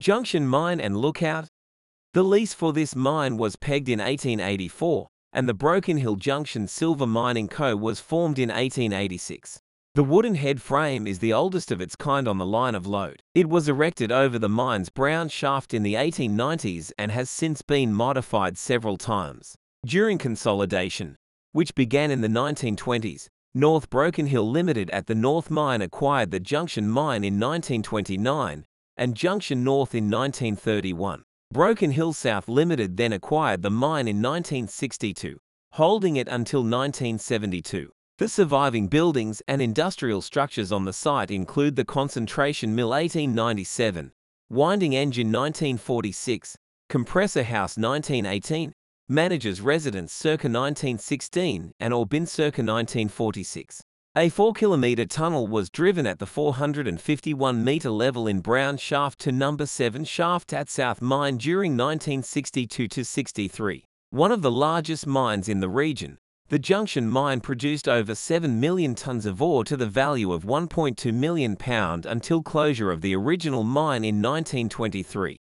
Junction Mine and Lookout. The lease for this mine was pegged in 1884, and the Broken Hill Junction Silver Mining Co. was formed in 1886. The wooden head frame is the oldest of its kind on the line of load. It was erected over the mine's brown shaft in the 1890s and has since been modified several times. During consolidation, which began in the 1920s, North Broken Hill Limited at the North Mine acquired the Junction Mine in 1929 and Junction North in 1931. Broken Hill South Limited then acquired the mine in 1962, holding it until 1972. The surviving buildings and industrial structures on the site include the Concentration Mill 1897, Winding Engine 1946, Compressor House 1918, Manager's Residence circa 1916 and Ore Bin circa 1946. A 4-kilometre tunnel was driven at the 451-metre level in Brown Shaft to number 7 shaft at South Mine during 1962–63. One of the largest mines in the region, the Junction Mine produced over 7 million tonnes of ore to the value of £1.2 million until closure of the original mine in 1923.